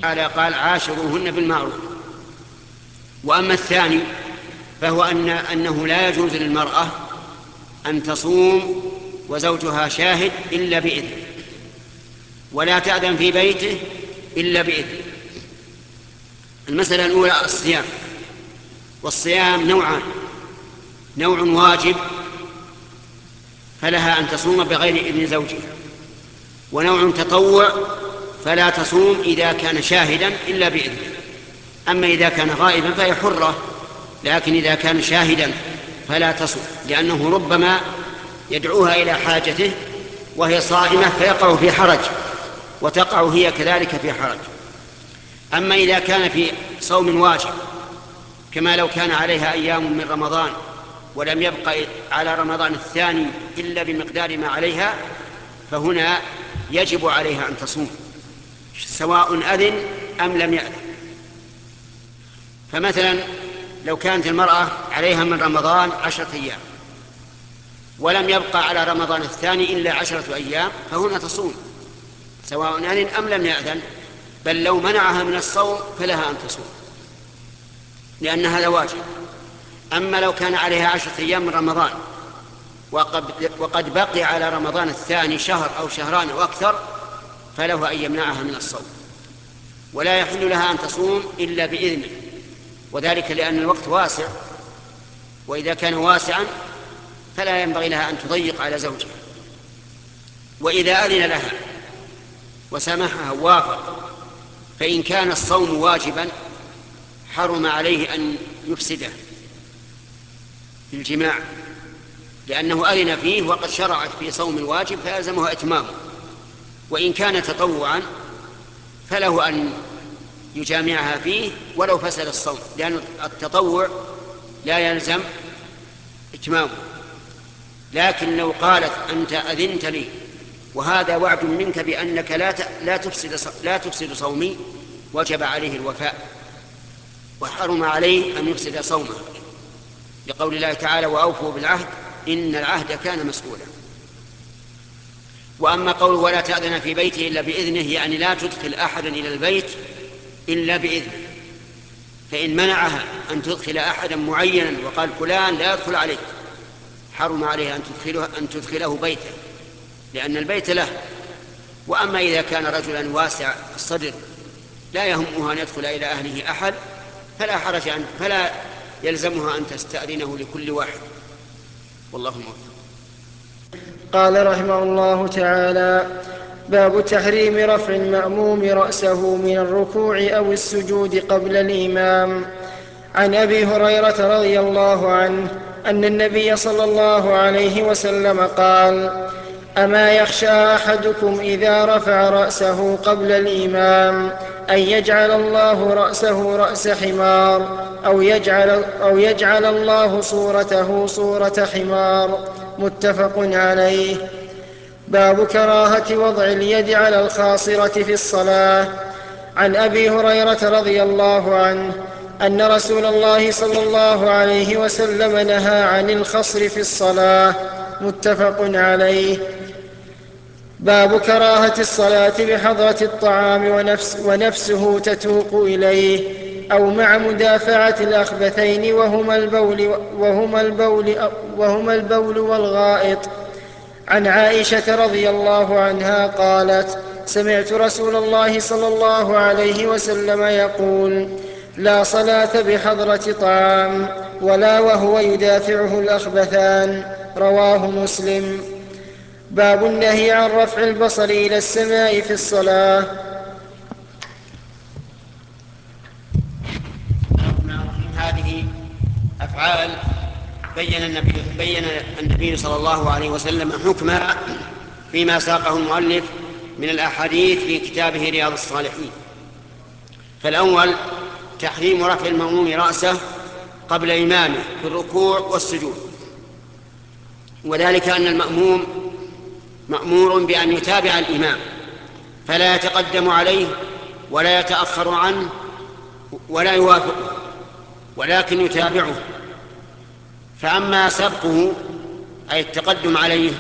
تعالى قال عاشروهن بالمعروف. وأما الثاني فهو أنه لا يجوز للمرأة أن تصوم وزوجها شاهد إلا بإذنه، ولا تأذن في بيته إلا بإذنه. المسألة الأولى الصيام، والصيام نوعان: نوع واجب فلها أن تصوم بغير إذن زوجها، ونوع تطوع فلا تصوم إذا كان شاهدا إلا بإذنه. أما إذا كان غائبا فهي حرة، لكن إذا كان شاهدا فلا تصوم، لأنه ربما يدعوها إلى حاجته وهي صائمة فيقع في حرج، وتقع هي كذلك في حرج. أما إذا كان في صوم واجب كما لو كان عليها أيام من رمضان ولم يبق على رمضان الثاني إلا بمقدار ما عليها، فهنا يجب عليها أن تصوم سواء أذن أم لم يأذن. فمثلا لو كانت المرأة عليها من رمضان 10 أيام ولم يبقى على رمضان الثاني إلا 10 أيام، فهنا تصوم سواء أذن أم لم يأذن، بل لو منعها من الصوم فلها أن تصوم لأن هذا واجب. أما لو كان عليها 10 أيام من رمضان وقد بقي على رمضان الثاني شهر أو شهران أو أكثر، فله أن يمنعها من الصوم، ولا يحل لها أن تصوم إلا بإذنه، وذلك لأن الوقت واسع، وإذا كان واسعا فلا ينبغي لها أن تضيق على زوجها. وإذا أذن لها وسامحها ووافق، فإن كان الصوم واجبا حرم عليه أن يفسده في الجماع، لأنه أذن فيه وقد شرعت في صوم الواجب فيلزمه إتمامه. وإن كان تطوعا فله أن يجامعها فيه ولو فسد الصوم، لأن التطوع لا يلزم إتمامه. لكن لو قالت أنت أذنت لي وهذا وعد منك بأنك لا تفسد صومي، وجب عليه الوفاء، وحرم عليه أن يفسد صومه، لقول الله تعالى وأوفوا بالعهد إن العهد كان مسؤولا. وأما قوله ولا تأذن في بيته إلا بإذنه، يعني لا تدخل أحدا إلى البيت إلا بإذنه. فإن منعها أن تدخل أحدا معينا وقال فلان لا يدخل عليك، حرم عليها أن تدخله بيته، لأن البيت له. وأما إذا كان رجلا واسع الصدر لا يهمه أن يدخل إلى أهله أحد، فلا يلزمها أن تستأذنه لكل واحد، والله موفق. قال رحمه الله تعالى: باب تحريم رفع المأموم رأسه من الركوع أو السجود قبل الإمام. عن أبي هريرة رضي الله عنه أن النبي صلى الله عليه وسلم قال: أما يخشى أحدكم إذا رفع رأسه قبل الإمام أن يجعل الله رأسه رأس حمار أو يجعل الله صورته صورة حمار. متفق عليه. باب كراهة وضع اليد على الخاصرة في الصلاة. عن أبي هريرة رضي الله عنه أن رسول الله صلى الله عليه وسلم نهى عن الخصر في الصلاة. متفق عليه. باب كراهة الصلاة بحضرة الطعام ونفسه تتوق إليه أو مع مدافعة الأخبثين وهما البول والغائط. عن عائشة رضي الله عنها قالت: سمعت رسول الله صلى الله عليه وسلم يقول: لا صلاة بحضرة طعام ولا وهو يدافعه الأخبثان. رواه مسلم. باب النهي عن رفع البصر إلى السماء في الصلاة. هذه أفعال بين النبي صلى الله عليه وسلم حكمها فيما ساقه المؤلف من الأحاديث في كتابه رياض الصالحين. فالأول تحريم رفع المأموم رأسه قبل إمامه في الركوع والسجود، وذلك أن المأموم مأمور بأن يتابع الإمام، فلا يتقدم عليه ولا يتأخر عنه ولا يوافقه، ولكن يتابعه. فأما سبقه أي التقدم عليه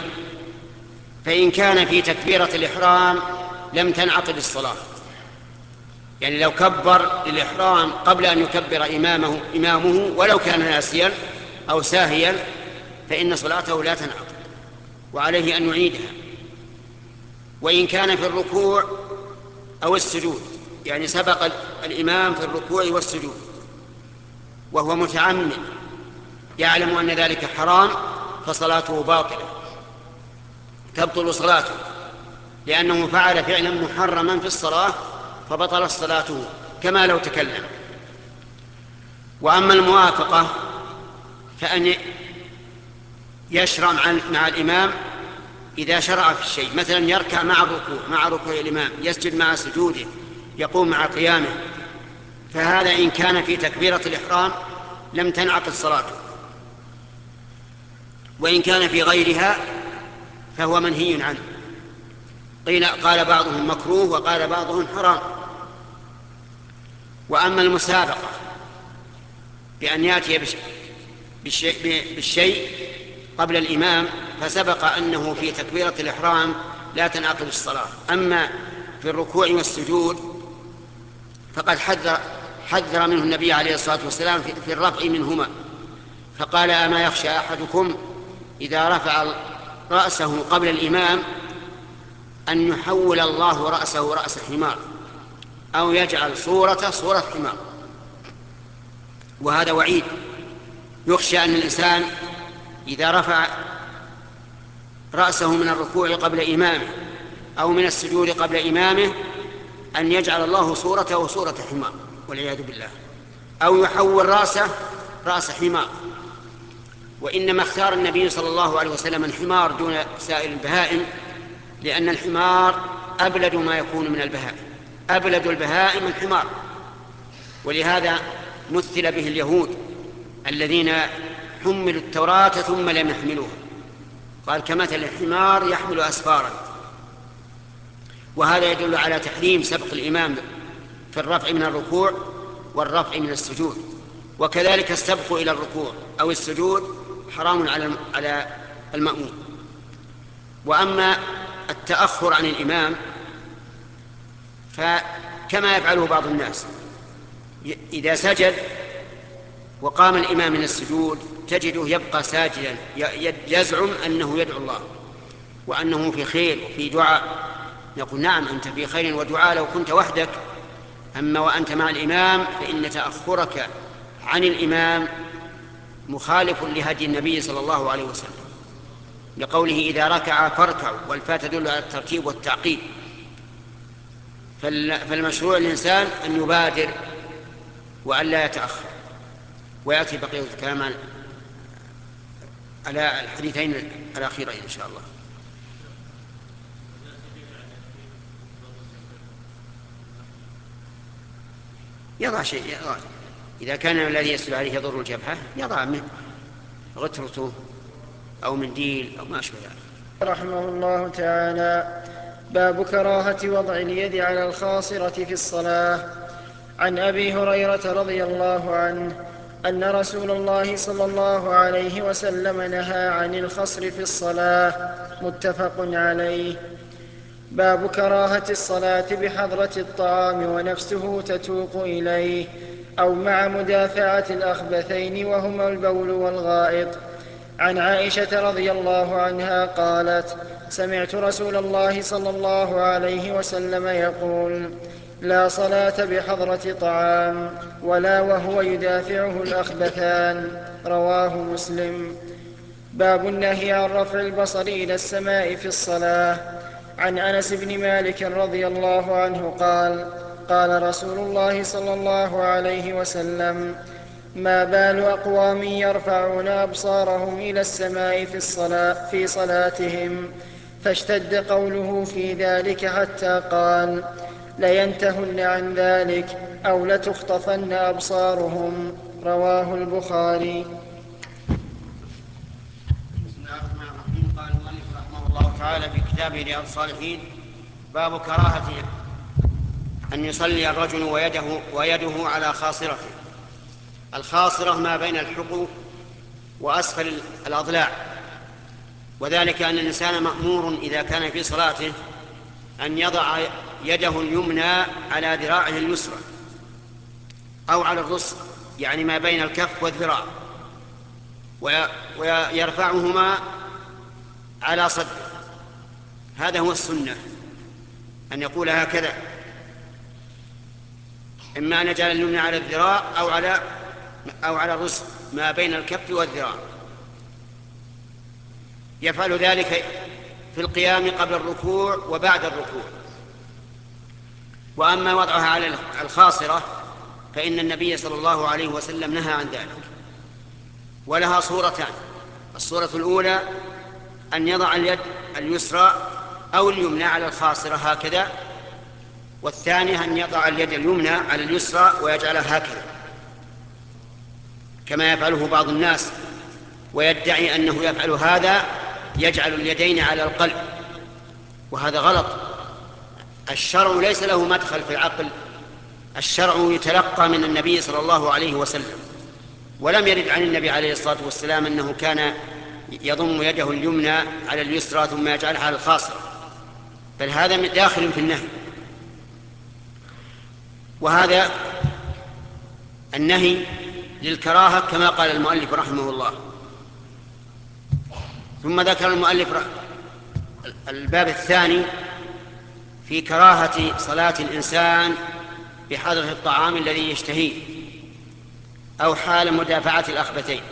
فإن كان في تكبيرة الإحرام لم تنعقد الصلاة، يعني لو كبر للإحرام قبل أن يكبر إمامه ولو كان ناسيا أو ساهيا فإن صلاته لا تنعقد وعليه أن يعيدها. وإن كان في الركوع أو السجود، يعني سبق الإمام في الركوع والسجود وهو متعمد يعلم أن ذلك حرام، فصلاته باطلة تبطل صلاته، لأنه فعل فعلا محرما في الصلاة فبطلت صلاته كما لو تكلم. وأما الموافقة فأن يشرع مع الإمام إذا شرع في الشيء، مثلا يركع مع ركوع الإمام، يسجد مع سجوده، يقوم مع قيامه، فهذا إن كان في تكبيرة الإحرام لم تنعقد صلاته. وإن كان في غيرها فهو منهي عنه. قال بعضهم مكروه وقال بعضهم حرام. وأما المسابقة بأن يأتي بالشيء قبل الإمام فسبق أنه في تكبيرة الإحرام لا تنعقد الصلاة. أما في الركوع والسجود فقد حذر منه النبي عليه الصلاة والسلام في الرفع منهما، فقال: أما يخشى أحدكم إذا رفع رأسه قبل الإمام أن يحول الله رأسه رأس حمار أو يجعل صورة حمار. وهذا وعيد، يخشى أن الإنسان إذا رفع رأسه من الركوع قبل إمامه أو من السجود قبل إمامه أن يجعل الله صورته صورة حمار والعياذ بالله، أو يحول رأسه رأس حمار. وإنما اختار النبي صلى الله عليه وسلم الحمار دون سائر البهائم، لأن الحمار أبلد ما يكون من البهائم، أبلد البهائم الحمار. ولهذا مثل به اليهود الذين حملوا التوراة ثم لم يحملوها، قال: كمثل الحمار يحمل أسفارا. وهذا يدل على تحريم سبق الإمام في الرفع من الركوع والرفع من السجود، وكذلك السبق إلى الركوع أو السجود حرام على المأموم. وأما التأخر عن الإمام فكما يفعله بعض الناس، إذا سجد وقام الإمام من السجود تجده يبقى ساجدا يزعم أنه يدعو الله وأنه في خير وفي دعاء. نقول: نعم، أنت في خير ودعاء لو كنت وحدك، أما وأنت مع الإمام فإن تأخرك عن الإمام مخالف لهدي النبي صلى الله عليه وسلم، لقوله: إذا ركع فاركعوا، والفاء تدل على الترتيب والتعقيب. فالمشروع الإنسان أن يبادر وأن لا يتأخر. ويأتي بقية الكلام على الحديثين الأخيرين إن شاء الله. يضع شيء، إذا كان الذي يسجد عليه يضر الجبهة يضع غترته أو منديل أو ما أشبه ذلك. رحمه الله تعالى: باب كراهة وضع اليد على الخاصرة في الصلاة. عن أبي هريرة رضي الله عنه أن رسول الله صلى الله عليه وسلم نهى عن الخصر في الصلاة. متفق عليه. باب كراهة الصلاة بحضرة الطعام ونفسه تتوق إليه أو مع مدافعة الأخبثين وهما البول والغائط. عن عائشة رضي الله عنها قالت: سمعت رسول الله صلى الله عليه وسلم يقول: لا صلاة بحضرة طعام ولا وهو يدافعه الأخبثان. رواه مسلم. باب النهي عن رفع البصر إلى السماء في الصلاة. عن أنس بن مالك رضي الله عنه قال: قال رسول الله صلى الله عليه وسلم: ما بال أقوام يرفعون أبصارهم إلى السماء في صلاتهم، فاشتد قوله في ذلك حتى قال: لينتهن عن ذلك أو لتخطفن أبصارهم. رواه البخاري. بسم الله الرحمن الرحيم. قال المؤلف رحمه الله تعالى في كتابه رياض الصالحين: باب كراهة أن يصلي الرجل ويده على خاصرته. الخاصرة ما بين الحقو وأسفل الأضلاع، وذلك أن الإنسان مأمور إذا كان في صلاته أن يضع يده اليمنى على ذراعه اليسرى أو على الرسغ، يعني ما بين الكف والذراع، ويرفعهما على صدره. هذا هو السنة، أن يقول هكذا، إما أن يجعل اليمنى على الذراع أو على الرسغ ما بين الكف والذراع. يفعل ذلك في القيام قبل الركوع وبعد الركوع. وأما وضعها على الخاصرة فإن النبي صلى الله عليه وسلم نهى عن ذلك، ولها صورتان: الصورة الأولى أن يضع اليد اليسرى أو اليمنى على الخاصرة هكذا، والثانية أن يضع اليد اليمنى على اليسرى ويجعلها هكذا كما يفعله بعض الناس، ويدعي أنه يفعل هذا يجعل اليدين على القلب، وهذا غلط. الشرع ليس له مدخل في العقل، الشرع يتلقى من النبي صلى الله عليه وسلم، ولم يرد عن النبي عليه الصلاة والسلام أنه كان يضم يده اليمنى على اليسرى ثم يجعلها على الخاصرة، بل هذا داخل في النهي. وهذا النهي للكراهة كما قال المؤلف رحمه الله. ثم ذكر المؤلف الباب الثاني في كراهة صلاة الإنسان بحضرة الطعام الذي يشتهيه أو حال مدافعة الأخبثين.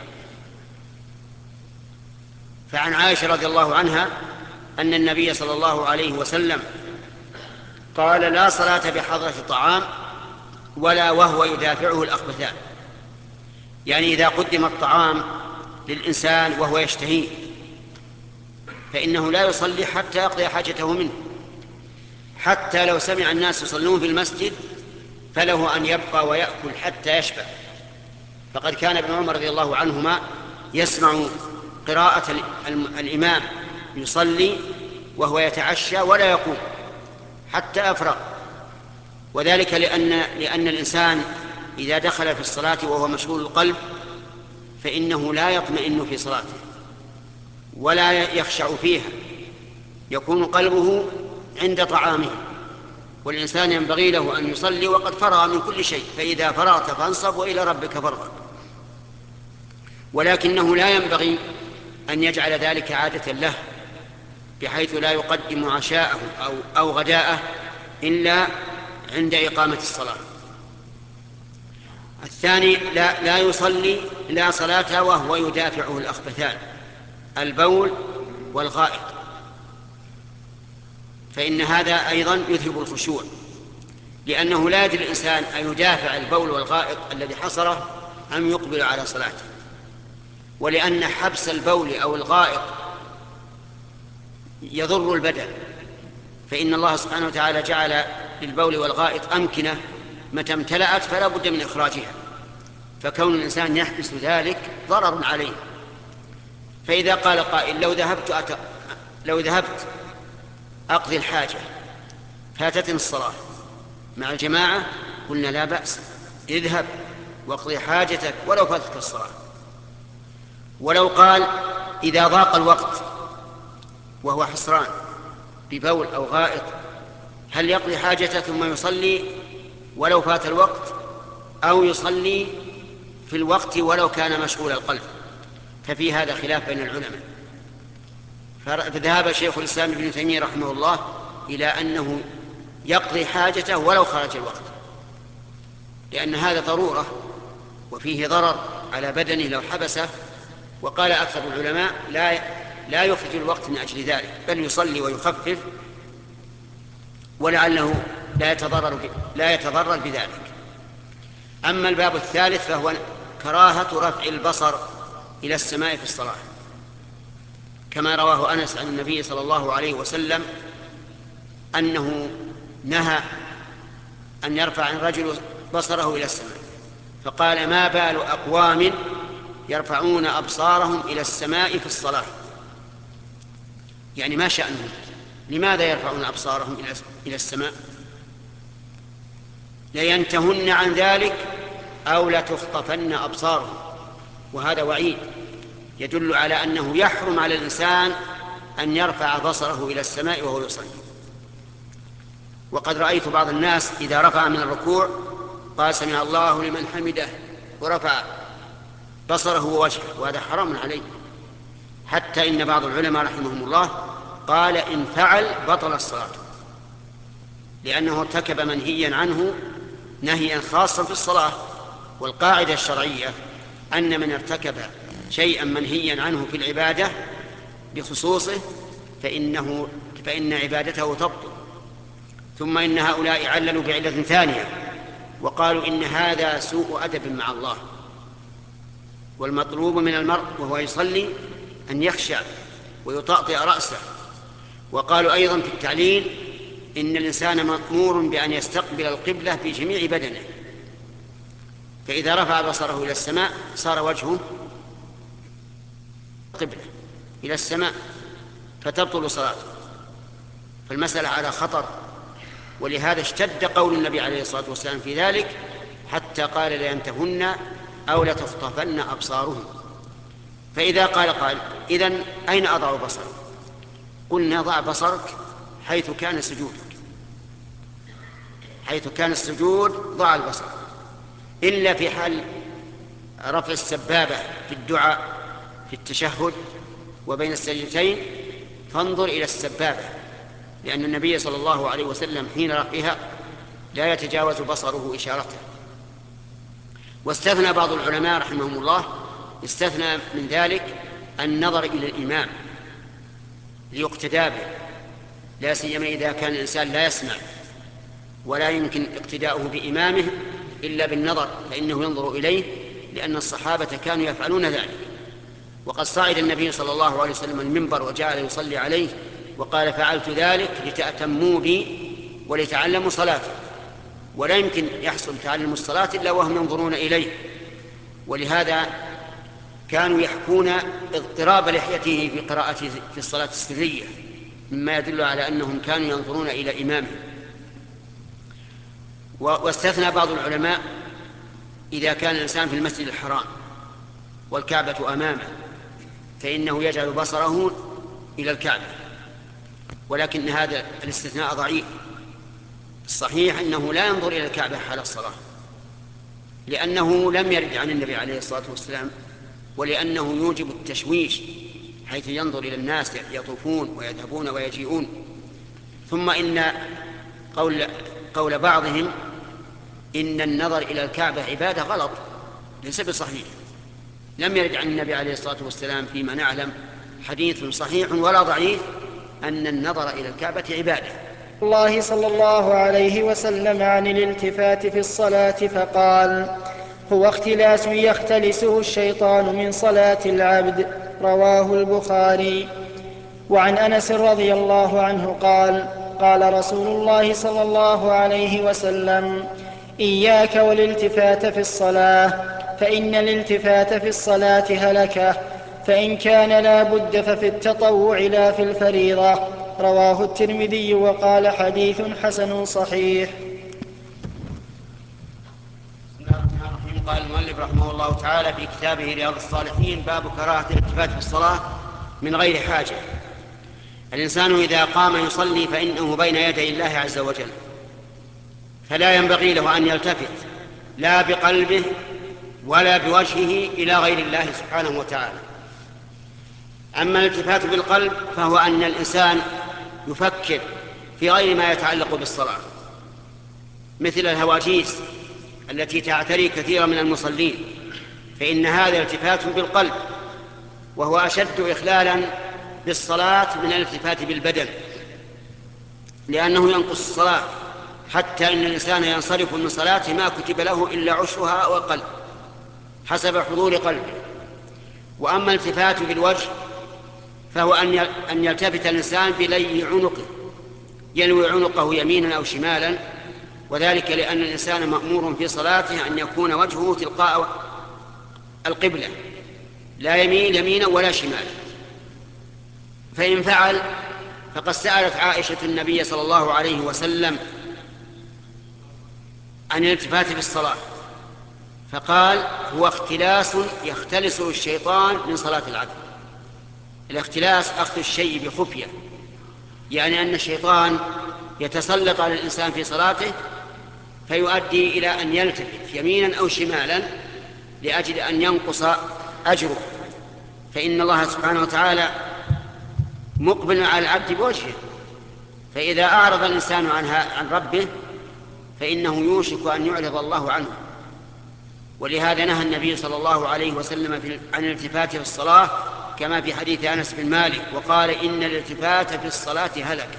فعن عائشة رضي الله عنها أن النبي صلى الله عليه وسلم قال: لا صلاة بحضرة الطعام ولا وهو يدافعه الأخبثان، يعني إذا قدم الطعام للإنسان وهو يشتهيه فإنه لا يصلي حتى يقضي حاجته منه، حتى لو سمع الناس يصلون في المسجد فله أن يبقى ويأكل حتى يشبع. فقد كان ابن عمر رضي الله عنهما يسمع قراءة الإمام يصلي وهو يتعشى ولا يقوم حتى أفرغ، وذلك لأن الإنسان إذا دخل في الصلاة وهو مشغول القلب فإنه لا يطمئن في صلاته ولا يخشع فيها، يكون قلبه عند طعامه. والإنسان ينبغي له أن يصلي وقد فرغ من كل شيء، فإذا فرغت فانصب وإلى ربك فارغب. ولكنه لا ينبغي أن يجعل ذلك عادة له بحيث لا يقدم عشاءه أو غداءه إلا عند إقامة الصلاة. الثاني لا يصلي لا صلاة وهو يدافعه الأخبثان، البول والغائط، فإن هذا أيضا يذهب الخشوع، لأنه لا يدري الإنسان أن يدافع البول والغائط الذي حصره أم يقبل على صلاته. ولأن حبس البول أو الغائط يضر البدن، فإن الله سبحانه وتعالى جعل للبول والغائط أمكنة متى امتلأت فلا بد من إخراجها، فكون الإنسان يحبس ذلك ضرر عليه. فإذا قال قائل: لو ذهبت أقضي الحاجة فاتتني الصلاة مع الجماعة، قلنا: لا بأس، اذهب واقضي حاجتك ولو فاتتك الصلاة. ولو قال: إذا ضاق الوقت وهو حسران ببول أو غائط، هل يقضي حاجته ثم يصلي ولو فات الوقت، أو يصلي في الوقت ولو كان مشغول القلب؟ ففي هذا خلاف بين العلماء. فذهب شيخ الإسلام ابن تيمية رحمه الله إلى أنه يقضي حاجته ولو خرج الوقت، لأن هذا ضرورة وفيه ضرر على بدنه لو حبسه. وقال أكثر العلماء: لا يخرج الوقت من أجل ذلك، بل يصلي ويخفف ولعله لا يتضرر بذلك. أما الباب الثالث فهو كراهة رفع البصر إلى السماء في الصلاة، كما رواه أنس عن النبي صلى الله عليه وسلم أنه نهى أن يرفع الرجل بصره إلى السماء، فقال: ما بال أقوام يرفعون أبصارهم إلى السماء في الصلاة، يعني ما شأنهم؟ لماذا يرفعون أبصارهم إلى السماء؟ لينتهن عن ذلك أو لتخطفن أبصارهم. وهذا وعيد يدل على أنه يحرم على الإنسان أن يرفع بصره إلى السماء وهو يصلي. وقد رأيت بعض الناس إذا رفع من الركوع قال سمع الله لمن حمده ورفع بصره ووجهه، وهذا حرام عليه. حتى إن بعض العلماء رحمهم الله قال إن فعل بطل الصلاة، لأنه ارتكب منهيا عنه نهيا خاصا في الصلاة. والقاعدة الشرعية أن من ارتكب شيئا منهيا عنه في العبادة بخصوصه فإن عبادته تبطل. ثم إن هؤلاء عللوا بعلة ثانية وقالوا إن هذا سوء أدب مع الله، والمطلوب من المرء وهو يصلي أن يخشع ويطأطئ رأسه. وقالوا أيضا في التعليل إن الإنسان مأمور بأن يستقبل القبلة في جميع بدنه، فإذا رفع بصره إلى السماء صار وجهه قبلة إلى السماء فتبطل صلاته. فالمسألة على خطر، ولهذا اشتد قول النبي عليه الصلاة والسلام في ذلك حتى قال لينتهن أو لتخطفن أبصارهم. فإذا قال قال إذن أين أضع بصري؟ قلنا ضع بصرك حيث كان سجودك، حيث كان السجود ضع البصر، إلا في حال رفع السبابة في الدعاء في التشهد وبين السجدتين فانظر إلى السبابة، لأن النبي صلى الله عليه وسلم حين رفعها لا يتجاوز بصره إشارته. واستثنى بعض العلماء رحمهم الله استثنى من ذلك النظر إلى الإمام ليقتدى به، لا سيما إذا كان الإنسان لا يسمع ولا يمكن اقتداؤه بإمامه إلا بالنظر، فإنه ينظر إليه، لأن الصحابة كانوا يفعلون ذلك. وقد صعد النبي صلى الله عليه وسلم المنبر وجعل يصلي عليه وقال فعلت ذلك لتأتموا بي ولتعلموا صلاتي، ولا يمكن يحصل تعلم الصلاة إلا وهم ينظرون إليه. ولهذا كانوا يحكون اضطراب لحيته في قراءته في الصلاة السرية، مما يدل على أنهم كانوا ينظرون إلى إمامه. واستثنى بعض العلماء إذا كان الإنسان في المسجد الحرام والكعبة أمامه فإنه يجعل بصره إلى الكعبة، ولكن هذا الاستثناء ضعيف. الصحيح أنه لا ينظر إلى الكعبة حال الصلاة، لأنه لم يرد عن النبي عليه الصلاة والسلام، ولأنه يوجب التشويش حيث ينظر إلى الناس يطوفون ويذهبون ويجيئون. ثم إن قول بعضهم إن النظر إلى الكعبة عبادة غلط ليس بصحيح. لم يرد عن النبي عليه الصلاة والسلام فيما نعلم حديث صحيح ولا ضعيف أن النظر إلى الكعبة عبادة. الله صلى الله عليه وسلم عن الالتفات في الصلاة فقال هو اختلاس يختلسه الشيطان من صلاة العبد، رواه البخاري. وعن أنس رضي الله عنه قال قال رسول الله صلى الله عليه وسلم إياك والالتفات في الصلاة، فإن الالتفات في الصلاة هلكة، فإن كان لا بد ففي التطوع لا في الفريضة، رواه الترمذي وقال حديث حسن صحيح. قال المؤلف رحمه الله تعالى في كتابه رياض الصالحين باب كراهة الالتفات في الصلاة من غير حاجة. الإنسان إذا قام يصلي فإنه بين يدي الله عز وجل، فلا ينبغي له أن يلتفت لا بقلبه ولا بوجهه إلى غير الله سبحانه وتعالى. أما الالتفات بالقلب فهو أن الإنسان يفكر في غير ما يتعلق بالصلاة، مثل الهواجيس التي تعتري كثيرا من المصلين، فإن هذا التفات بالقلب، وهو أشد إخلالا بالصلاة من الالتفات بالبدن، لأنه ينقص الصلاة، حتى إن الإنسان ينصرف من صلاته ما كتب له إلا عشرها أو أقل حسب حضور قلبه. وأما الالتفات بالوجه فهو أن يلتفت الإنسان بلي عنقه، يلوي عنقه يمينا أو شمالا، وذلك لأن الإنسان مأمور في صلاته أن يكون وجهه تلقاء القبلة، لا يميل يمينا ولا شمالا. فإن فعل فقد سألت عائشة النبي صلى الله عليه وسلم عن الالتفات في الصلاة فقال هو اختلاس يختلسه الشيطان من صلاة العبد. الاختلاس أخذ الشيء بخفية، يعني أن الشيطان يتسلط على الإنسان في صلاته فيؤدي إلى أن يلتفت يمينا أو شمالا لأجل أن ينقص أجره، فإن الله سبحانه وتعالى مقبل على العبد بوجهه، فإذا أعرض الإنسان عن ربه فإنه يوشك أن يعرض الله عنه. ولهذا نهى النبي صلى الله عليه وسلم عن الالتفات في الصلاة كما في حديث أنس بن مالك، وقال إن الالتفات في الصلاة هلك.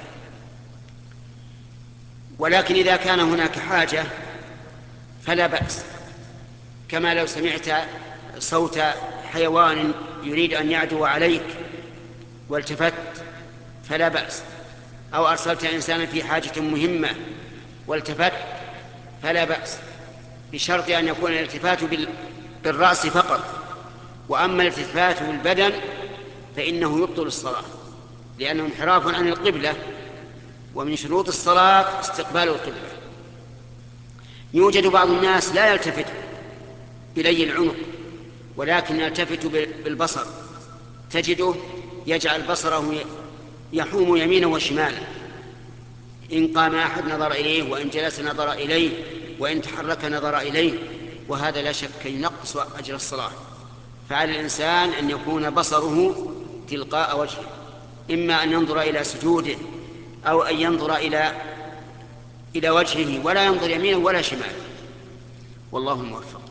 ولكن إذا كان هناك حاجة فلا بأس، كما لو سمعت صوت حيوان يريد أن يعدو عليك والتفت فلا بأس، أو أرسلت إنسانا في حاجة مهمة والتفت فلا بأس، بشرط أن يكون الالتفات بالرأس فقط. وأما الالتفات بالبدن فإنه يبطل الصلاة، لأنه انحراف عن القبلة، ومن شروط الصلاة استقبال القبلة. يوجد بعض الناس لا يلتفت إلي العنق ولكن يلتفت بالبصر، تجده يجعل بصره يحوم يمينا وشمالا، إن قام أحد نظر إليه، وإن جلس نظر إليه، وإن تحرك نظر إليه، وهذا لا شك ينقص أجر الصلاة. فعلى الإنسان أن يكون بصره تلقاء وجهه، إما أن ينظر إلى سجوده أو أن ينظر إلى وجهه ولا ينظر يمينا ولا شمالا، والله موفق.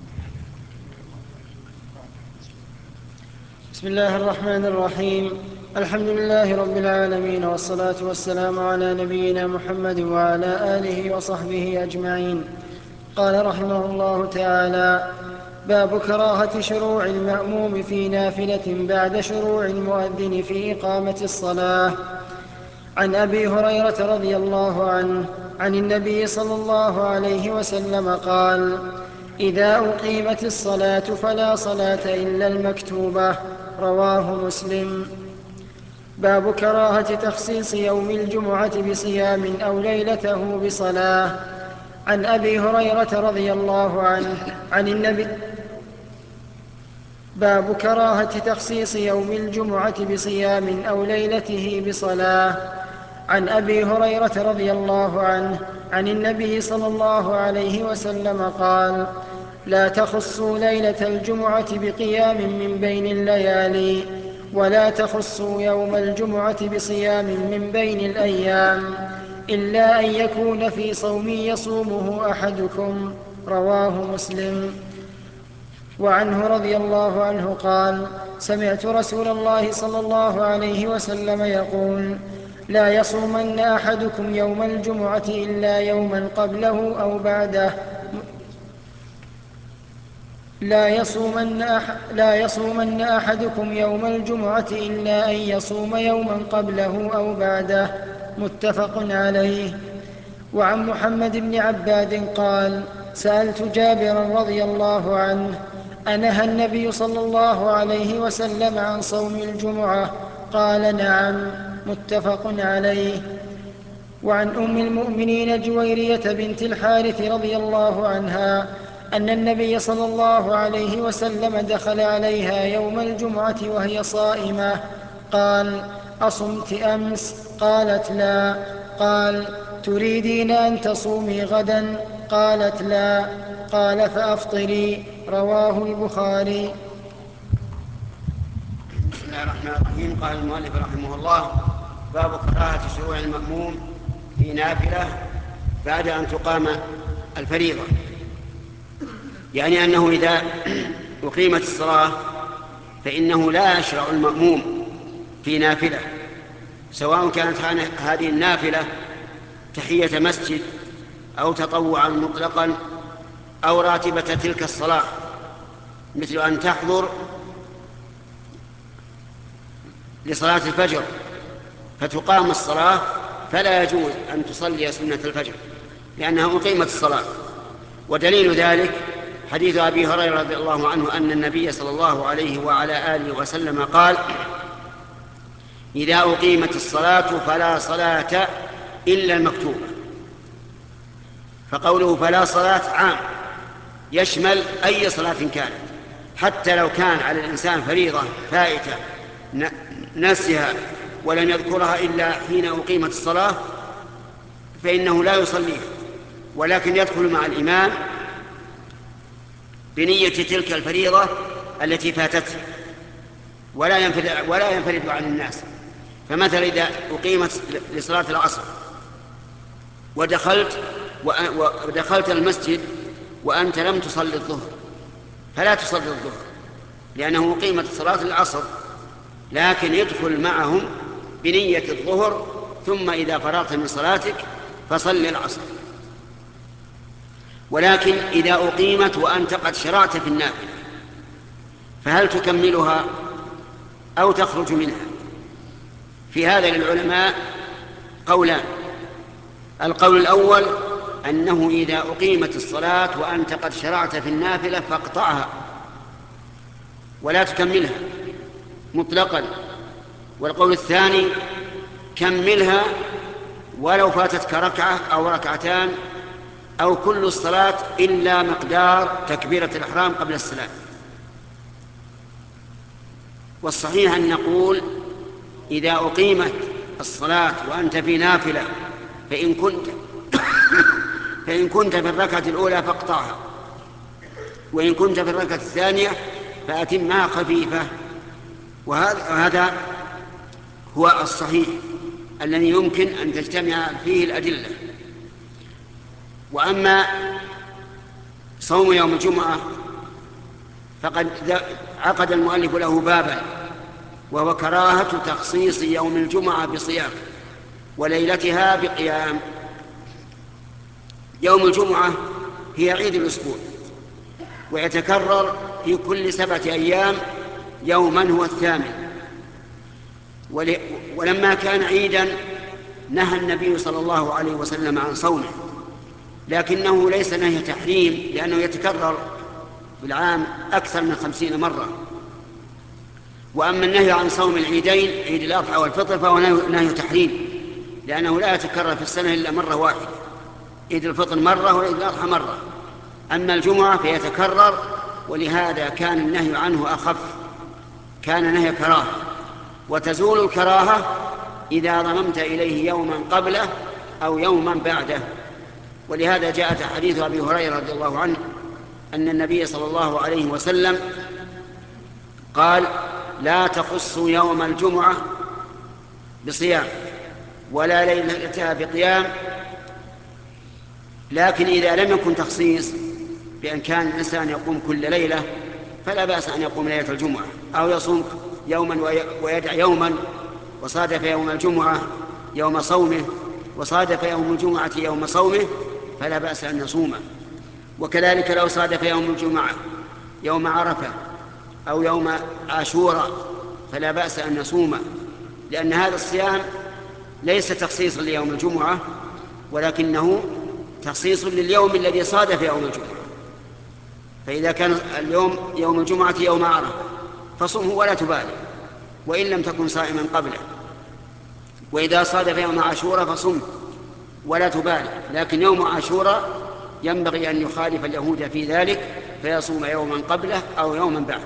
بسم الله الرحمن الرحيم. الحمد لله رب العالمين، والصلاة والسلام على نبينا محمد وعلى آله وصحبه أجمعين. قال رحمه الله تعالى: باب كراهة شروع المأموم في نافلة بعد شروع المؤذن في إقامة الصلاة. عن أبي هريرة رضي الله عنه عن النبي صلى الله عليه وسلم قال: إذا أقيمت الصلاة فلا صلاة إلا المكتوبة. رواه مسلم. باب كراهة تخصيص يوم الجمعة بصيام أو ليلته بصلاة. عن أبي هريرة رضي الله عنه عن النبي باب كراهة تخصيص يوم الجمعة بصيام أو ليلته بصلاة. عن أبي هريرة رضي الله عنه عن النبي صلى الله عليه وسلم قال: لا تخصوا ليلة الجمعة بقيام من بين الليالي، ولا تخصوا يوم الجمعة بصيام من بين الأيام، إلا أن يكون في صوم يصومه أحدكم. رواه مسلم. وعنه رضي الله عنه قال: سمعت رسول الله صلى الله عليه وسلم يقول: لا يصومن أحدكم يوم الجمعة إلا يوما قبله أو بعده. لا يصومن أحدكم يوم الجمعة إلا أن يصوم يوما قبله أو بعده. متفق عليه. وعن محمد بن عباد قال: سألت جابرا رضي الله عنه: أنهى النبي صلى الله عليه وسلم عن صوم الجمعة؟ قال: نعم. متفق عليه. وعن أم المؤمنين جويرية بنت الحارث رضي الله عنها أن النبي صلى الله عليه وسلم دخل عليها يوم الجمعة وهي صائمة. قال: أصمت أمس؟ قالت: لا. قال: تريدين أن تصومي غدا؟ قالت: لا. قال: فأفطري. رواه البخاري. بسم الله الرحمن الرحيم. قال المؤلف رحمه الله: باب كراهة شروع المأموم في نافلة بعد أن تقام الفريضة، يعني أنه إذا أقيمت الصلاة فإنه لا يشرع المأموم في نافلة، سواء كانت هذه النافلة تحية مسجد أو تطوعا مطلقا أو راتبة تلك الصلاة، مثل أن تحضر لصلاة الفجر فتقام الصلاة فلا يجوز أن تصلي سنة الفجر لأنها أقيمت الصلاة. ودليل ذلك حديث أبي هريرة رضي الله عنه أن النبي صلى الله عليه وعلى آله وسلم قال: إذا أقيمت الصلاة فلا صلاة إلا المكتوبة. فقوله فلا صلاة عام يشمل أي صلاة كانت، حتى لو كان على الإنسان فريضة فائتة نسيها ولم يذكرها إلا حين أقيمت الصلاة، فإنه لا يصليها، ولكن يدخل مع الإمام بنية تلك الفريضة التي فاتته، ولا ينفرد عن الناس. فمثلا إذا أقيمت لصلاة العصر ودخلت المسجد وأنت لم تصلي الظهر، فلا تصلي الظهر لأنه أقيمت صلاة العصر، لكن يدخل معهم بنية الظهر، ثم إذا فرغت من صلاتك فصل العصر. ولكن إذا أقيمت وأنت قد شرعت في النافلة، فهل تكملها أو تخرج منها؟ في هذا للعلماء قولان. القول الأول أنه إذا أقيمت الصلاة وأنت قد شرعت في النافلة فاقطعها ولا تكملها مطلقا. والقول الثاني كملها ولو فاتتك ركعة أو ركعتان أو كل الصلاة إلا مقدار تكبيرة الإحرام قبل السلام. والصحيح أن نقول إذا أقيمت الصلاة وأنت في نافلة فإن كنت في الركعة الأولى فاقطعها، وإن كنت في الركعة الثانية فأتمها خفيفة. وهذا هو الصحيح الذي يمكن أن تجتمع فيه الأدلة. وأما صوم يوم الجمعة فقد عقد المؤلف له بابا، وهو كراهة تخصيص يوم الجمعة بصيام وليلتها بقيام. يوم الجمعة هي عيد الأسبوع، ويتكرر في كل 7 أيام يوما هو الثامن. ولما كان عيدا نهى النبي صلى الله عليه وسلم عن صومه، لكنه ليس نهي تحريم، لأنه يتكرر في العام أكثر من 50 مرة. وأما النهي عن صوم العيدين عيد الأضحى والفطر فهو نهي تحريم، لأنه لا يتكرر في السنة إلا مرة واحدة، عيد الفطر مرة وعيد الأضحى مرة. أما الجمعة فيتكرر، ولهذا كان النهي عنه أخف، كان نهي كراهة. وتزول الكراهة إذا ضممت إليه يوما قبله أو يوما بعده. ولهذا جاءت حديث أبي هريرة رضي الله عنه أن النبي صلى الله عليه وسلم قال: لا تخصوا يوم الجمعة بصيام ولا ليلتها بقيام، لكن إذا لم يكن تخصيص بأن كان الإنسان يقوم كل ليلة فلا بأس أن يقوم ليلة الجمعة، أو يصوم يوما ويدع يوما، وصادف يوم الجمعة يوم صومه وصادف يوم الجمعة يوم صومه فلا بأس أن يصومه. وكذلك لو صادف يوم الجمعة يوم عرفة أو يوم عاشوراء فلا بأس أن يصومه، لأن هذا الصيام ليس تخصيصا ليوم الجمعة، ولكنه تخصيص لليوم الذي صادف يوم الجمعة. فإذا كان اليوم يوم الجمعة يوم عرفة فصمه ولا تبالي، وإن لم تكن صائما قبله. وإذا صادف يوم عاشوراء فصمه ولا تبالي، لكن يوم عاشوراء ينبغي أن يخالف اليهود في ذلك فيصوم يوما قبله أو يوما بعده.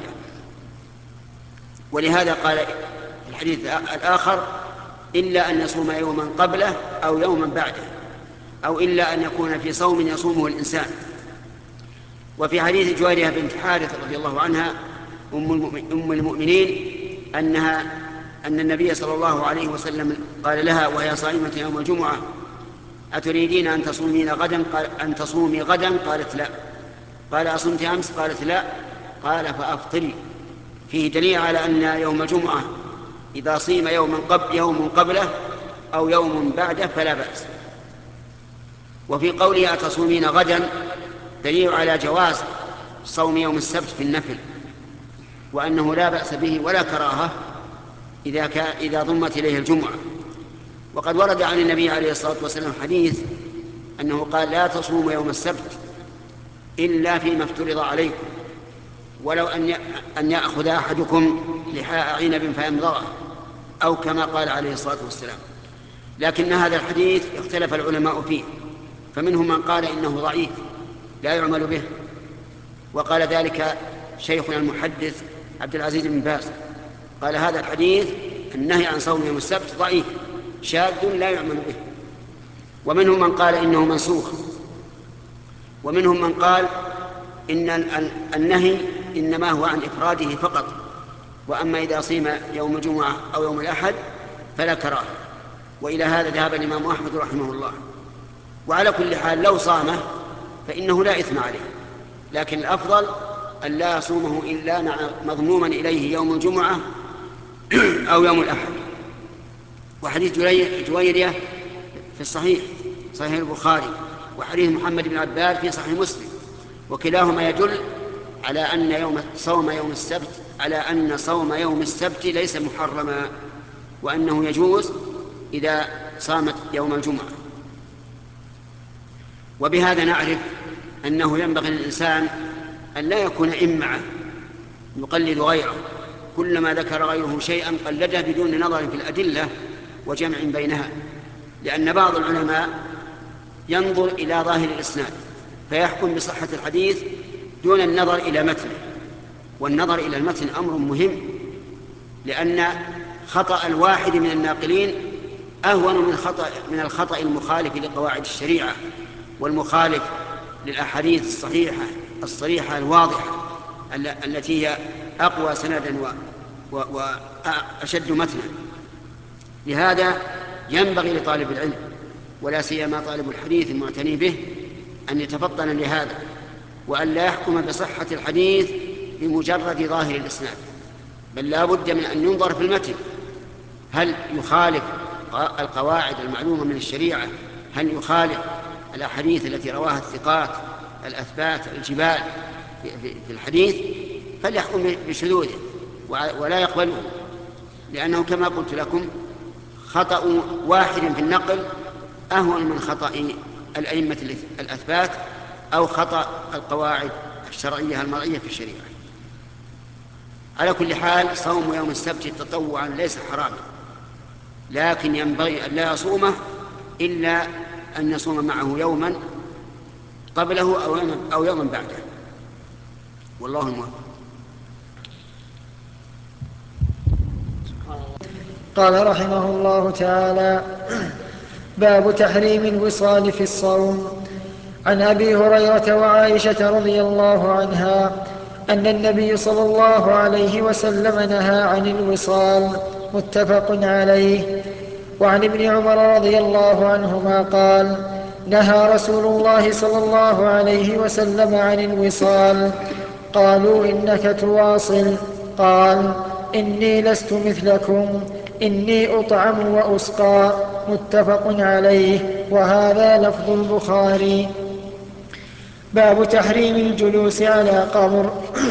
ولهذا قال في الحديث الآخر: إلا أن يصوم يوما قبله أو يوما بعده، أو إلا أن يكون في صوم يصومه الإنسان. وفي حديث جويرية بنت حارث رضي الله عنها أم المؤمنين أن النبي صلى الله عليه وسلم قال لها وهي صائمة يوم الجمعة: أتريدين أن تصومي غدا؟ قالت لا. قال: أصمت أمس؟ قالت لا. قال: فأفطري. فيه دليل على أن يوم الجمعة إذا صيم يوم قبله أو يوم بعده فلا بأس. وفي قوله أتصومين غدا دليل على جواز صوم يوم السبت في النفل، وأنه لا بأس به ولا كراهة إذا ضمت إليه الجمعة. وقد ورد عن النبي عليه الصلاة والسلام حديث أنه قال: لا تصوموا يوم السبت إلا فيما افترض عليكم، ولو أن يأخذ أحدكم لحاء عنب فيمضغه، أو كما قال عليه الصلاة والسلام. لكن هذا الحديث اختلف العلماء فيه، فمنهم من قال إنه ضعيف لا يعمل به، وقال ذلك شيخنا المحدث عبد العزيز بن باز، قال هذا الحديث النهي عن صوم يوم السبت ضعيف شاذ لا يعمل به. ومنهم من قال إنه منسوخ، ومنهم من قال إن النهي إنما هو عن إفراده فقط، وأما إذا صيم يوم الجمعة أو يوم الأحد فلا كراهة. وإلى هذا ذهب الإمام أحمد رحمه الله. وعلى كل حال لو صامه فإنه لا إثم عليه، لكن الأفضل أن لا يصومه إلا مضموما إليه يوم الجمعة أو يوم الأحد. وحديث جويرية في الصحيح البخاري، وحديث محمد بن عباد في صحيح مسلم، وكلاهما يدل على أن صوم يوم السبت ليس محرما، وأنه يجوز إذا صامت يوم الجمعة. وبهذا نعرف أنه ينبغي للإنسان أن لا يكون إمعة يقلد غيره، كلما ذكر غيره شيئا قلده بدون نظر في الأدلة وجمع بينها، لأن بعض العلماء ينظر إلى ظاهر الإسناد فيحكم بصحة الحديث دون النظر إلى متنه. والنظر إلى المتن أمر مهم، لأن خطأ الواحد من الناقلين أهون من الخطأ المخالف لقواعد الشريعة والمخالف للأحاديث الصريحة الواضحة التي هي أقوى سندا وأشد متنا. لهذا ينبغي لطالب العلم ولا سيما طالب الحديث المعتني به أن يتفطن لهذا، وأن لا يحكم بصحة الحديث بمجرد ظاهر الإسناد، بل لا بد من أن ينظر في المتن، هل يخالف القواعد المعلومة من الشريعة، هل يخالف الأحاديث التي رواها الثقات الأثبات الجبال في الحديث، فليحكم بشذوذه ولا يقبله، لأنه كما قلت لكم خطأ واحد في النقل أهون من خطأ الأئمة الأثبات أو خطأ القواعد الشرعية المرعية في الشريعة. على كل حال صوم يوم السبت تطوعا ليس حراما، لكن ينبغي أن لا يصومه إلا أن يصوم معه يوما قبله أو يوما بعده، والله الموفق. قال رحمه الله تعالى: باب تحريم الوصال في الصوم. عن أبي هريرة وعائشة رضي الله عنها أن النبي صلى الله عليه وسلم نهى عن الوصال، متفق عليه. وعن ابن عمر رضي الله عنهما قال: نهى رسول الله صلى الله عليه وسلم عن الوصال. قالوا: إنك تواصل؟ قال: إني لست مثلكم، إني أطعم وأسقى، متفق عليه، وهذا لفظ البخاري. باب تحريم الجلوس على قبر.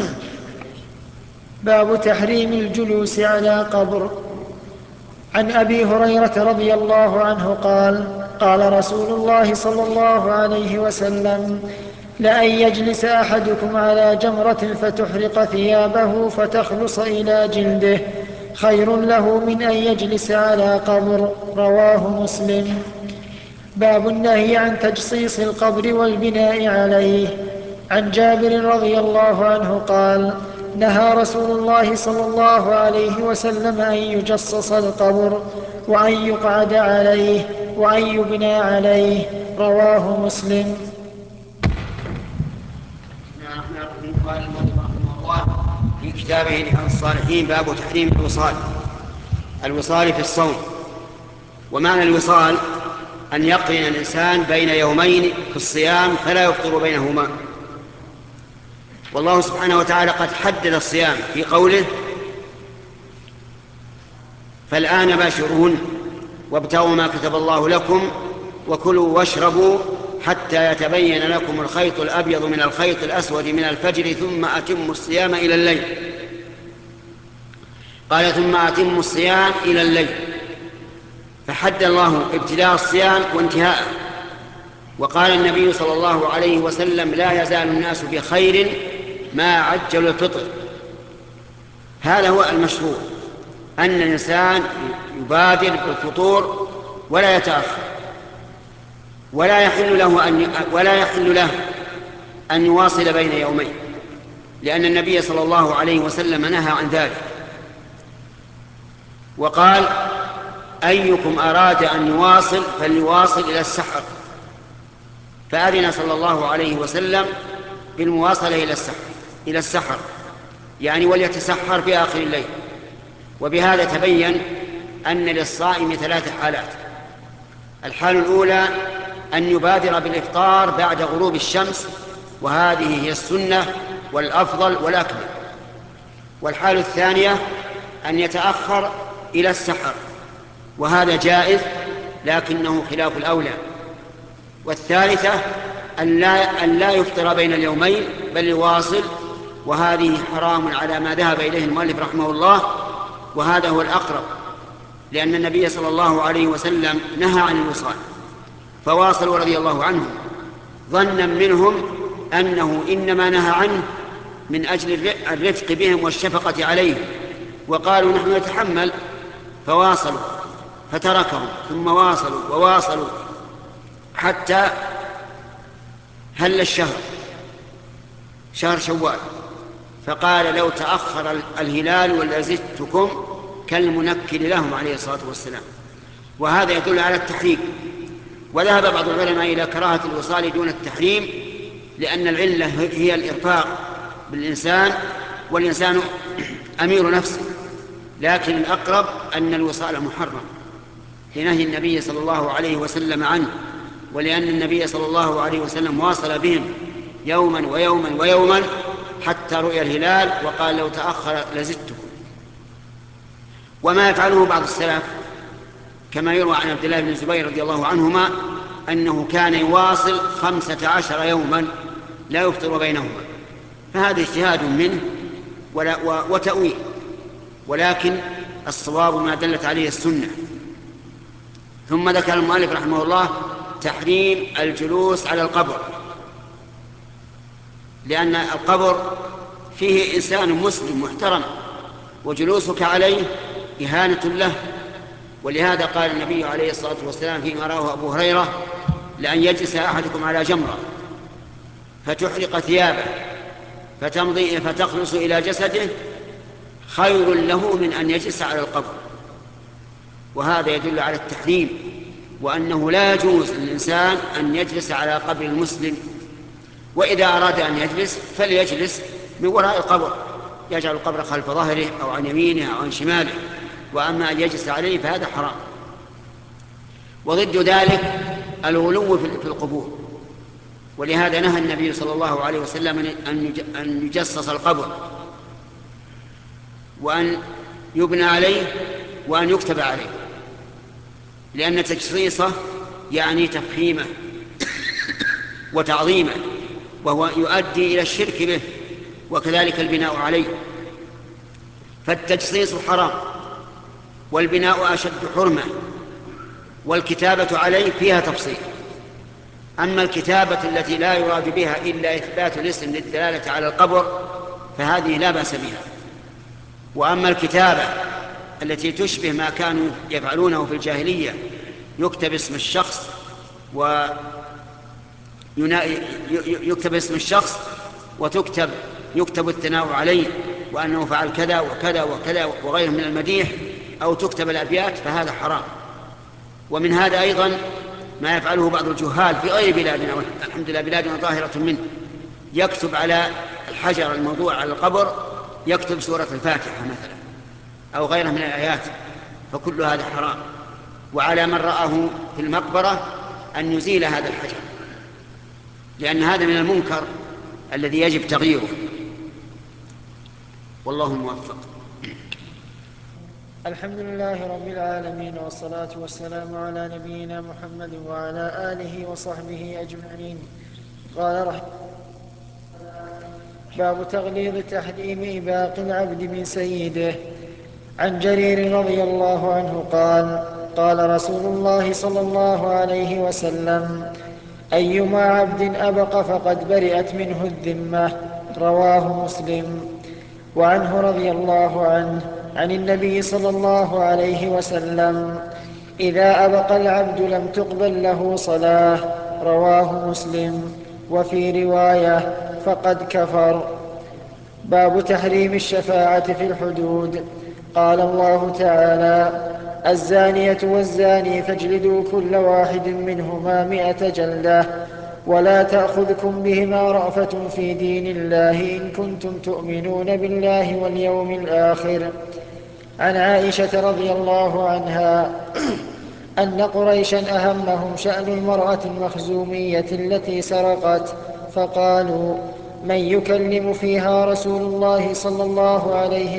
باب تحريم الجلوس على قبر. عن أبي هريرة رضي الله عنه قال: قال رسول الله صلى الله عليه وسلم: لأن يجلس أحدكم على جمرة فتحرق ثيابه فتخلص إلى جلده خير له من أن يجلس على قبر. رواه مسلم. باب النهي عن تجصيص القبر والبناء عليه. عن جابر رضي الله عنه قال: نهى رسول الله صلى الله عليه وسلم أن يجصص القبر وأن يقعد عليه وأن يبنى عليه. رواه مسلم. قال المؤلف رحمه الله في كتابه رياض الصالحين: باب تحريم الوصال في الصوم. ومعنى الوصال أن يقرن الإنسان بين يومين في الصيام فلا يفطر بينهما. والله سبحانه وتعالى قد حدد الصيام في قوله: فالآن باشرون وابتغوا ما كتب الله لكم وكلوا واشربوا حتى يتبين لكم الخيط الأبيض من الخيط الأسود من الفجر ثم أتموا الصيام إلى الليل. قال: ثم أتموا الصيام إلى الليل، فحد الله ابتداء الصيام وانتهاءه. وقال النبي صلى الله عليه وسلم: لا يزال الناس بخير ما عجلوا الفطر. هذا هو المشروع، أن الإنسان يبادر بالفطور ولا يتأخر، ولا يحل له أن يواصل بين يومين، لأن النبي صلى الله عليه وسلم نهى عن ذلك، وقال: أيكم أراد أن يواصل فليواصل إلى السحر، فأذن صلى الله عليه وسلم بالمواصلة إلى السحر، يعني وليتسحر في آخر الليل. وبهذا تبين أن للصائم 3 حالات. الحال الأولى أن يبادر بالإفطار بعد غروب الشمس، وهذه هي السنة والأفضل والأكمل. والحال الثانية أن يتأخر إلى السحر، وهذا جائز لكنه خلاف الأولى. والثالثة أن لا يفطر بين اليومين بل يواصل، وهذه حرام على ما ذهب إليه المؤلف رحمه الله، وهذا هو الأقرب، لأن النبي صلى الله عليه وسلم نهى عن الوصال فواصلوا رضي الله عنهم، ظنا منهم أنه إنما نهى عنه من أجل الرفق بهم والشفقة عليهم، وقالوا نحن نتحمل، فواصلوا فتركهم، ثم واصلوا وواصلوا حتى هل الشهر، شهر شوال، فقال لو تأخر الهلال ولزدتكم كالمنكر لهم عليه الصلاة والسلام. وهذا يدل على التحريم. وذهب بعض العلماء إلى كراهة الوصال دون التحريم، لأن العلة هي الإرفاق بالإنسان، والإنسان أمير نفسه، لكن الأقرب أن الوصال محرم لنهي النبي صلى الله عليه وسلم عنه، ولأن النبي صلى الله عليه وسلم واصل بهم يوما ويوما ويوما حتى رؤي الهلال، وقال لو تأخر لزدتكم. وما يفعله بعض السلف كما يروى عن عبد الله بن الزبير رضي الله عنهما أنه كان يواصل 15 يوما لا يفطر بينهما، فهذا اجتهاد منه وتأويل، ولكن الصواب ما دلت عليه السنة. ثم ذكر المؤلف رحمه الله تحريم الجلوس على القبر، لأن القبر فيه إنسان مسلم محترم، وجلوسك عليه إهانة له. ولهذا قال النبي عليه الصلاة والسلام فيما رواه أبو هريرة: لأن يجلس أحدكم على جمرة فتحرق ثيابه فتمضي فتخلص إلى جسده خير له من أن يجلس على القبر. وهذا يدل على التحريم، وأنه لا يجوز للإنسان أن يجلس على قبر المسلم، وإذا أراد أن يجلس فليجلس من وراء القبر، يجعل القبر خلف ظهره أو عن يمينه أو عن شماله، وأما أن يجلس عليه فهذا حرام. وضد ذلك الغلو في القبور، ولهذا نهى النبي صلى الله عليه وسلم أن يجصص القبر، وأن يبنى عليه، وأن يكتب عليه، لأن تجصيصه يعني تفخيمه وتعظيمه، وهو يؤدي إلى الشرك به، وكذلك البناء عليه. فالتجصيص حرام، والبناء أشد حرمة، والكتابة عليه فيها تفصيل. أما الكتابة التي لا يراد بها إلا إثبات الاسم للدلالة على القبر فهذه لا بأس بها. وأما الكتابة التي تشبه ما كانوا يفعلونه في الجاهلية، يكتب اسم الشخص يكتب اسم الشخص يكتب الثناء عليه وأنه فعل كذا وكذا وكذا وغيره من المديح، أو تكتب الأبيات، فهذا حرام. ومن هذا أيضا ما يفعله بعض الجهال في غير بلادنا، الحمد لله بلادنا ظاهرة منه، يكتب على الحجر الموضوع على القبر يكتب سورة الفاتحة مثلا أو غيرها من الآيات، فكل هذا حرام. وعلى من رآه في المقبرة أن يزيل هذا الحجر، لأن هذا من المنكر الذي يجب تغييره، والله الموفق. الحمد لله رب العالمين، والصلاة والسلام على نبينا محمد وعلى آله وصحبه أجمعين. قال رحمه باب تغليظ تحريم إباق العبد من سيده. عن جرير رضي الله عنه قال: قال رسول الله صلى الله عليه وسلم: أيما عبد أبق فقد برئت منه الذمة. رواه مسلم. وعنه رضي الله عنه عن النبي صلى الله عليه وسلم: إذا أبق العبد لم تقبل له صلاة. رواه مسلم. وفي رواية: فقد كفر. باب تحريم الشفاعة في الحدود. قال الله تعالى: الزانية والزاني فاجلدوا كل واحد منهما 100 جلدة ولا تأخذكم بهما رأفة في دين الله إن كنتم تؤمنون بالله واليوم الآخر. عن عائشة رضي الله عنها أن قريشا أهمهم شأن المرأة المخزومية التي سرقت، فقالوا من يكلم فيها رسول الله صلى الله عليه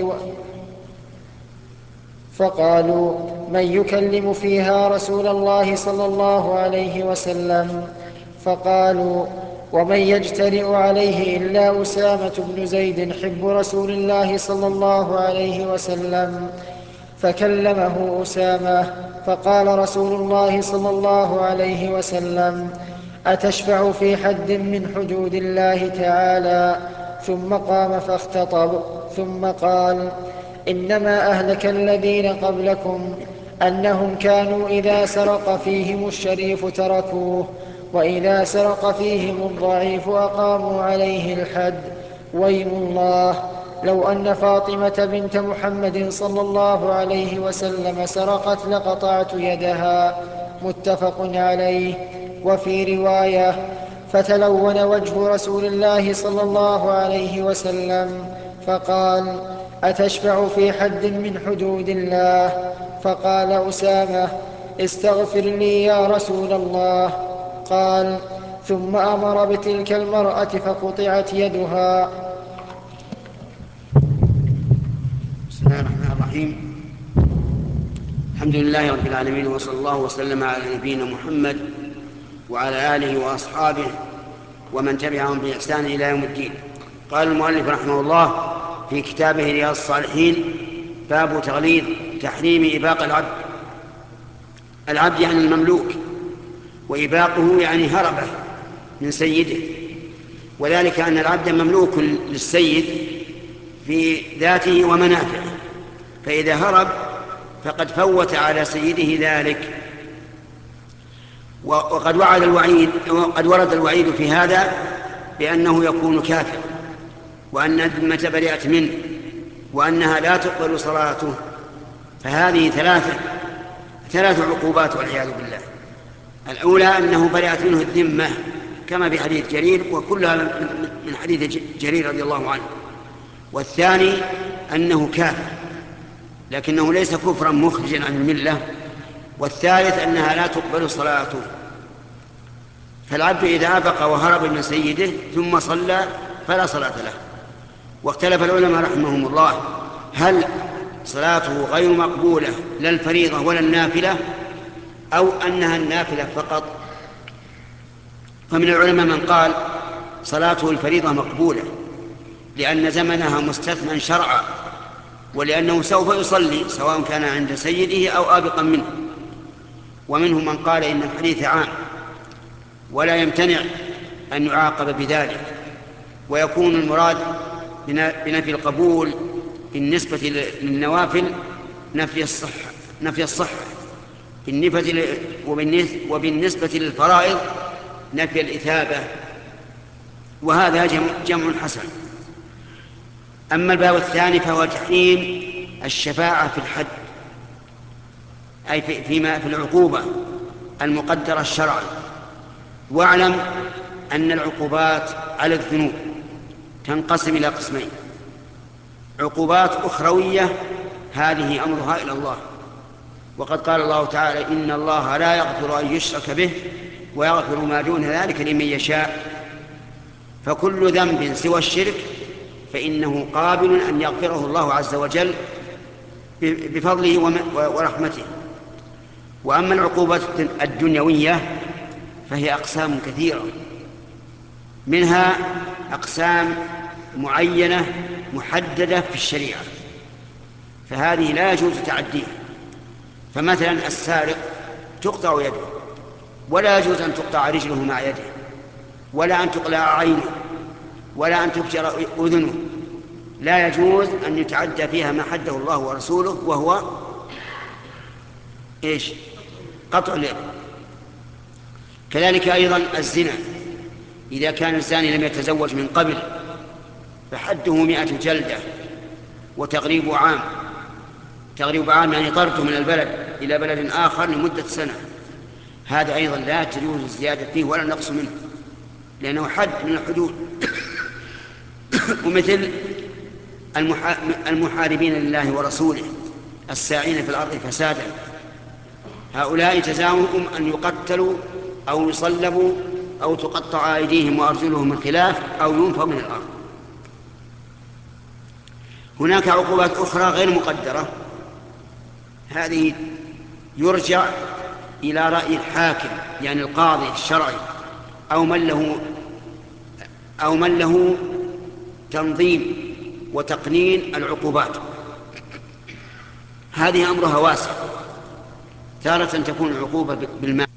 وسلم. فقالوا ومن يجترئ عليه إلا أسامة بن زيد حب رسول الله صلى الله عليه وسلم. فكلمه أسامة فقال رسول الله صلى الله عليه وسلم أتشفع في حد من حدود الله تعالى؟ ثم قام فاختطب ثم قال إنما أهلك الذين قبلكم أنهم كانوا إذا سرق فيهم الشريف تركوه وإذا سرق فيهم الضعيف أقاموا عليه الحد. ويم الله لو أن فاطمة بنت محمد صلى الله عليه وسلم سرقت لقطعت يدها. متفق عليه. وفي رواية فتلون وجه رسول الله صلى الله عليه وسلم فقال أتشفع في حد من حدود الله؟ فقال أسامة استغفر لي يا رسول الله. قال ثم أمر بتلك المرأة فقطعت يدها. بسم الله الرحمن الرحيم. الحمد لله رب العالمين، وصلى الله وسلم على نبينا محمد وعلى آله وأصحابه ومن تبعهم بإحسان إلى يوم الدين. قال المؤلف رحمه الله في كتابه رياض الصالحين: باب تغليظ تحريم إباق العبد. العبد يعني المملوك، وإباقه يعني هربه من سيده، وذلك أن العبد مملوك للسيد في ذاته ومنافعه، فإذا هرب فقد فوت على سيده ذلك. وقد ورد الوعيد في هذا بأنه يكون كافر، وأن الذمة برئت منه، وأنها لا تقبل صلاته. فهذه ثلاث عقوبات والعياذ بالله. الأولى أنه برئت منه الذمة كما في حديث جرير، وكلها من حديث جرير رضي الله عنه. والثاني أنه كافر لكنه ليس كفرا مخرجا عن الملة. والثالث أنها لا تقبل صلاته. فالعبد إذا أبق وهرب من سيده ثم صلى فلا صلاة له. واختلف العلماء رحمهم الله هل صلاته غير مقبولة لا الفريضة ولا النافلة، أو أنها النافلة فقط. فمن العلماء من قال صلاته الفريضة مقبولة لأن زمنها مستثنى شرعا، ولأنه سوف يصلي سواء كان عند سيده أو آبقا منه. ومنهم من قال إن الحديث عام ولا يمتنع أن يعاقب بذلك، ويكون المراد بنفي القبول بالنسبة للنوافل نفي الصحة وبالنسبة للفرائض نفي الإثابة، وهذا جمع حسن. أما الباب الثاني فهو تحريم الشفاعة في الحد، أي فيما في العقوبة المقدرة شرعا. واعلم أن العقوبات على الذنوب تنقسم إلى قسمين: عقوبات أخروية هذه أمرها إلى الله، وقد قال الله تعالى إن الله لا يغفر أن يشرك به ويغفر ما دون ذلك لمن يشاء. فكل ذنب سوى الشرك فإنه قابل أن يغفره الله عز وجل بفضله ورحمته. وأما العقوبات الدنيوية فهي أقسام كثيرة، منها أقسام معينة محددة في الشريعة، فهذه لا يجوز تعديها. فمثلا السارق تقطع يده، ولا يجوز أن تقطع رجله مع يده، ولا أن تقلع عينه، ولا أن تفجر أذنه. لا يجوز أن يتعدى فيها ما حده الله ورسوله، وهو قطع اليد. كذلك أيضا الزنا، إذا كان الزاني لم يتزوج من قبل فحده 100 جلدة وتغريب عام. تغريب عام يعني طرده من البلد إلى بلد آخر لمدة سنة، هذا أيضا لا تجوز الزيادة فيه ولا النقص منه، لأنه حد من الحدود. ومثل المحاربين لله ورسوله الساعين في الأرض فسادا، هؤلاء جزاؤهم أن يقتلوا أو يصلبوا أو تقطع أيديهم وأرجلهم من خلاف أو ينفوا من الأرض. هناك عقوبات أخرى غير مقدرة، هذه يرجع إلى رأي الحاكم يعني القاضي الشرعي أو من له تنظيم وتقنين العقوبات، هذه أمرها واسع. تارة تكون العقوبة بالمال